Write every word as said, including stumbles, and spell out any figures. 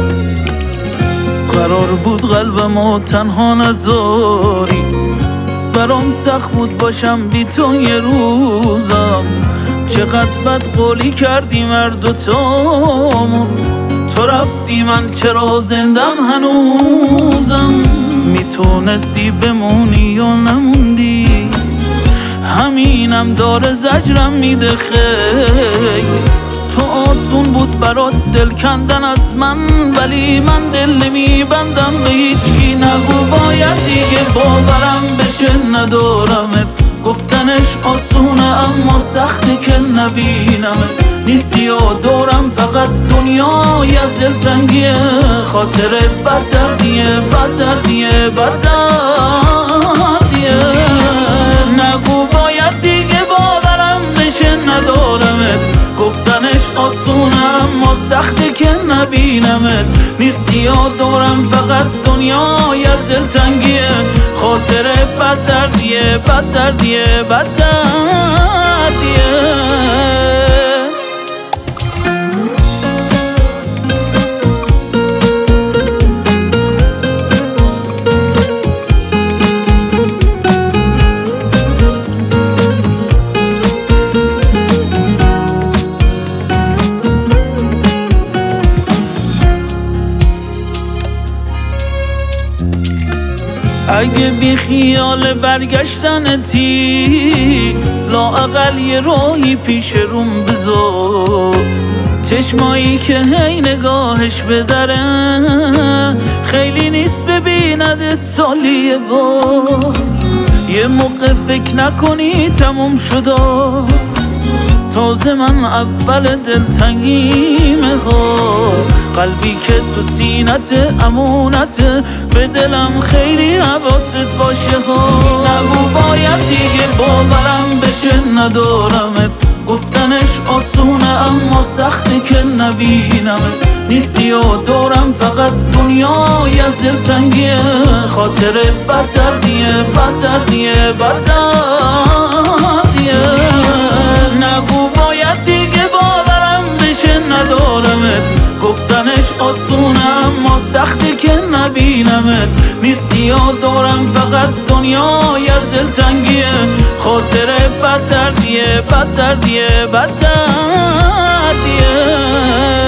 قرار بود قلبمو تنها نذاری، برام سخت بود باشم بی تو یه روزم. چقدر بد قولی کردیم هر دوتامون، تو رفتی من چرا زندم هنوزم. میتونستی بمونی یا نموندی، همینم داره زجرم میده خیلی. تو آسون بود برات دل کندن از من، ولی من دل نمیبندم به هیچکی. نگو باید دیگه باورم بشه ندارمت، گفتنش آسونه اما سخته که نبینمت. نیستی و دورم فقط دنیای از دلتنگیه، خاطر بد دردیه بد دردیه بد دردیه. نگو باید دیگه باورم بشه ندارمت، گفتنش آسونه اما سخته که نبینمت. نیستی و دورم فقط دنیای از دلتنگیه، خاطر بد دردیه بد دردیه بد دردیه. اگه بی خیال برگشتنتی، لااقل یه راهی پیش روم بذار. چشمایی که هی نگاهش به دره، خیلی نیست ببیندت سالی یه بار. یه موقع فکر نکنی تموم شدا، تازه من اول دلتنگیمه ها. قلبی که تو سینت امونته، به دلم خیلی حواست باشه ها. نگو باید دیگه باورم بشه ندارمت، گفتنش آسونه اما سخته که نبینمت. نیستی و دورم فقط دنیای از دلتنگیه، خاطر بد دردیه بد دردیه بد دردیه. نگو باید دیگه باورم بشه ندارمت، گفتنش آسونه اما سخته که نبینمت. نیستی و دورم فقط دنیای از دلتنگیه، خاطر بد دردیه بد دردیه بد دردیه.